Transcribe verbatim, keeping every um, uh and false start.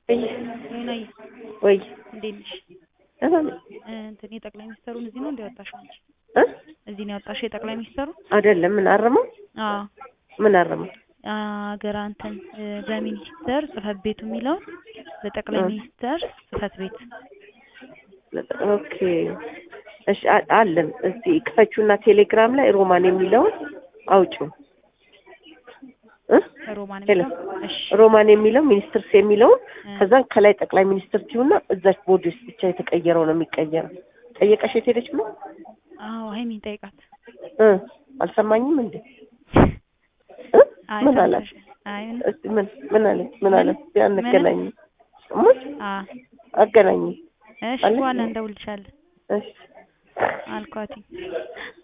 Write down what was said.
ወይ ወይናይ ወይ እንዴት ነሽ? እዛም እንትን የጠቅላይ ሚኒስትሩን እዚህ ነው እንዲያወጣሽው አንቺ እ እዚህ ነው ያወጣሽው የጠቅላይ ሚኒስትሩ? አይደለም ምን አረመው? አዎ ምን አረመው? አገር አንተን በሚኒስተር ጽፈት ቤቱ የሚለው በጠቅላይ ሚኒስተር ጽፈት ቤት ኦኬ እሺ አለን እስቲ ክፈቹና ቴሌግራም ላይ ሮማን የሚለው አውጪው እ ሮማን የሚለው እሺ ሮማን የሚለው ሚኒስትርስ የሚለው ከዛ ከላይ ጠቅላይ ሚኒስትር ቲዩና እዛች ቦዲ ውስጥ ብቻ የተቀየረው ነው የሚቀየረው ጠየቀሽ የትሄደች ነው? አዎ ሃይሚን ጠይቃት እ አልሰማኝም እንዴ ምን አለሽ? አይ ምን ምን አለ ምን አለ ያንገናኝ ሙት አ አገናኝ እሺ በኋላ እንደውልሻለሁ እሺ አልኳት